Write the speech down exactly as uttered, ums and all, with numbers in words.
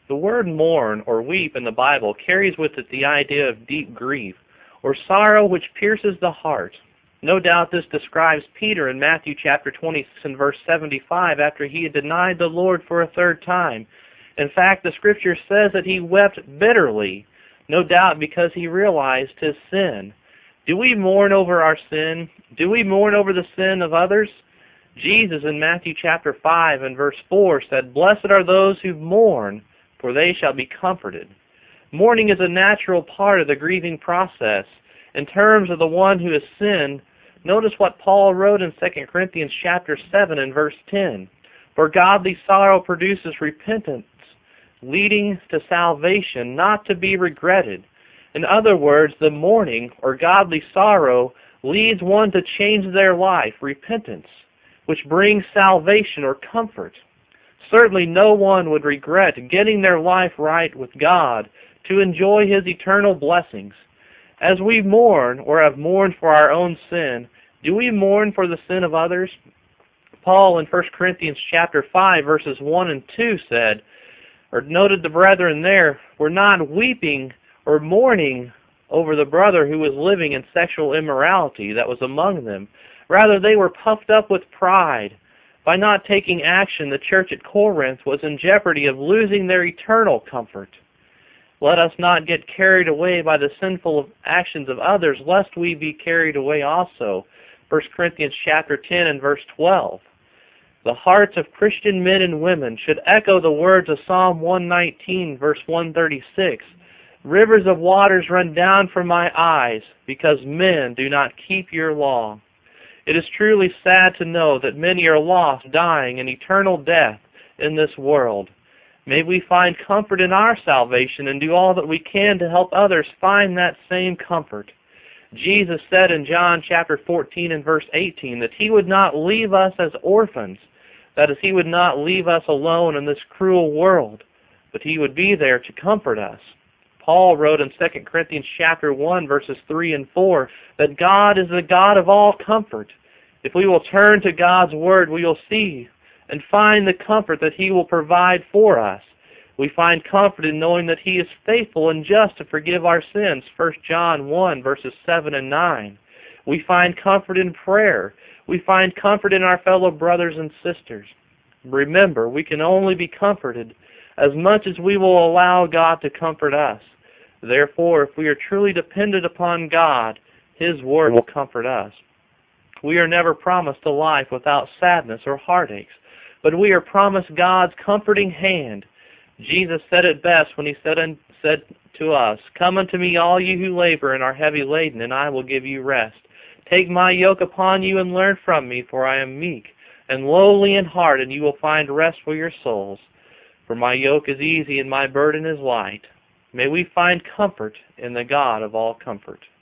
The word mourn or weep in the Bible carries with it the idea of deep grief or sorrow which pierces the heart. No doubt this describes Peter in Matthew chapter twenty-six and verse seventy-five after he had denied the Lord for a third time. In fact, the scripture says that he wept bitterly, no doubt because he realized his sin. Do we mourn over our sin? Do we mourn over the sin of others? Jesus in Matthew chapter five and verse four said, "Blessed are those who mourn, for they shall be comforted." Mourning is a natural part of the grieving process. In terms of the one who has sinned, notice what Paul wrote in Second Corinthians chapter seven and verse ten. "For godly sorrow produces repentance, leading to salvation, not to be regretted." In other words, the mourning or godly sorrow leads one to change their life, repentance, which brings salvation or comfort. Certainly no one would regret getting their life right with God to enjoy His eternal blessings. As we mourn or have mourned for our own sin, do we mourn for the sin of others? Paul in First Corinthians chapter five verses one and two said, or noted the brethren there, were not weeping or mourning over the brother who was living in sexual immorality that was among them. Rather, they were puffed up with pride. By not taking action, the church at Corinth was in jeopardy of losing their eternal comfort. Let us not get carried away by the sinful actions of others, lest we be carried away also. First Corinthians chapter ten and verse twelve. The hearts of Christian men and women should echo the words of Psalm one nineteen, verse one thirty-six. "Rivers of waters run down from my eyes, because men do not keep your law." It is truly sad to know that many are lost, dying in eternal death in this world. May we find comfort in our salvation and do all that we can to help others find that same comfort. Jesus said in John chapter fourteen and verse eighteen that He would not leave us as orphans, that is, He would not leave us alone in this cruel world, but He would be there to comfort us. Paul wrote in Second Corinthians chapter one verses three and four that God is the God of all comfort. If we will turn to God's Word, we will see and find the comfort that He will provide for us. We find comfort in knowing that He is faithful and just to forgive our sins, First John one verses seven and nine. We find comfort in prayer. We find comfort in our fellow brothers and sisters. Remember, we can only be comforted as much as we will allow God to comfort us. Therefore, if we are truly dependent upon God, His Word will comfort us. We are never promised a life without sadness or heartaches, but we are promised God's comforting hand. Jesus said it best when He said, and said to us, "Come unto me, all you who labor and are heavy laden, and I will give you rest. Take my yoke upon you and learn from me, for I am meek and lowly in heart, and you will find rest for your souls. For my yoke is easy and my burden is light." May we find comfort in the God of all comfort.